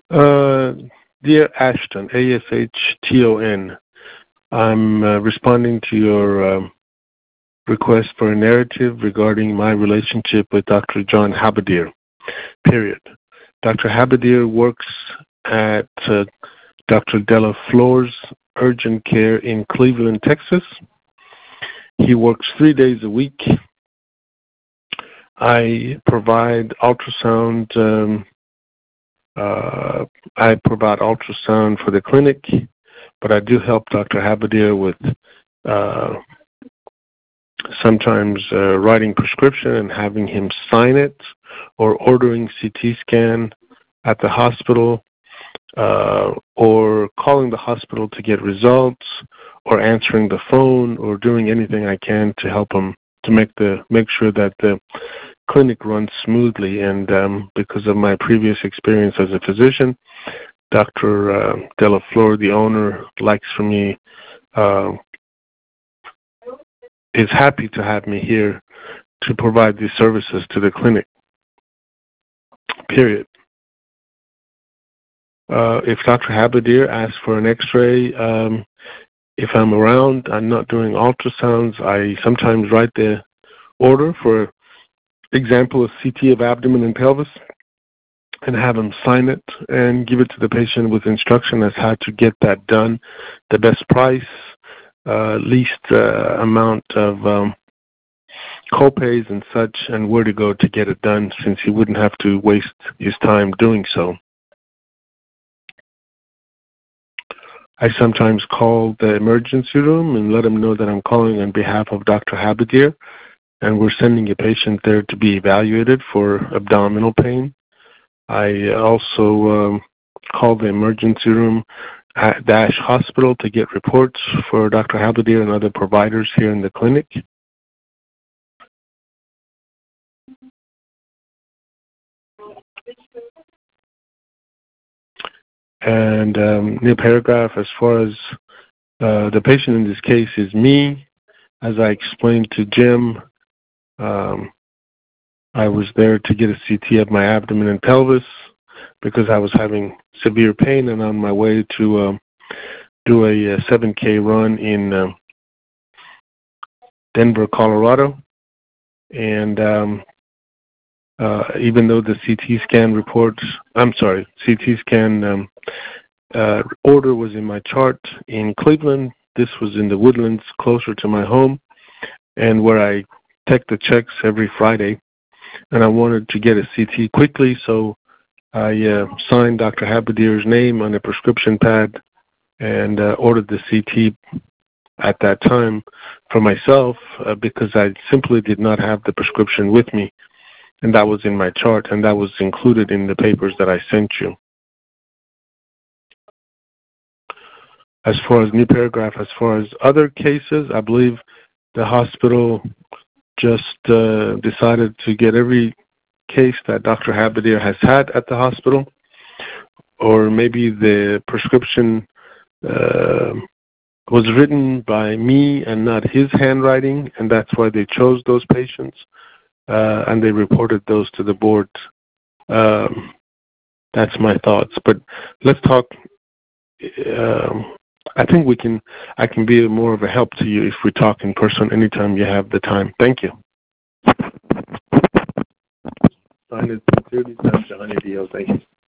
Uh, Dear Ashton, Ashton, I'm responding to your request for a narrative regarding my relationship with Dr. John Habadier, period. Dr. Habadier works at Dr. Della Floor's urgent care in Cleveland, Texas. He works 3 days a week. I provide ultrasound. I provide ultrasound for the clinic, but I do help Dr. Habadier with sometimes writing prescription and having him sign it, or ordering CT scan at the hospital, or calling the hospital to get results, or answering the phone, or doing anything I can to help him to make sure that the clinic runs smoothly. And because of my previous experience as a physician, Dr. Della Floor, the owner, likes for me, is happy to have me here to provide these services to the clinic, period. If Dr. Habadier asks for an x-ray, if I'm around, I'm not doing ultrasounds, I sometimes write the order for example, a CT of abdomen and pelvis, and have him sign it and give it to the patient with instruction as how to get that done, the best price, least amount of co-pays and such, and where to go to get it done, since he wouldn't have to waste his time doing so. I sometimes call the emergency room and let them know that I'm calling on behalf of Dr. Habadier, and we're sending a patient there to be evaluated for abdominal pain. I also call the emergency room at Dash Hospital to get reports for Dr. Habadier and other providers here in the clinic. And new paragraph, as far as the patient in this case is me. As I explained to Jim, I was there to get a CT of my abdomen and pelvis because I was having severe pain and on my way to do a 7K run in Denver, Colorado. And even though the CT scan order was in my chart in Cleveland, this was in the Woodlands closer to my home, and where I take the checks every Friday. And I wanted to get a CT quickly, so I signed Dr. Habadier's name on a prescription pad and ordered the CT at that time for myself because I simply did not have the prescription with me, and that was in my chart, and that was included in the papers that I sent you. As far as new paragraph, as far as other cases, I believe the hospital just decided to get every case that Dr. Habadier has had at the hospital, or maybe the prescription was written by me and not his handwriting, and that's why they chose those patients, and they reported those to the board. That's my thoughts. But let's talk. I think I can be more of a help to you if we talk in person anytime you have the time. Thank you. Signed, sincerely, Dr. Honeydeal. Thank you.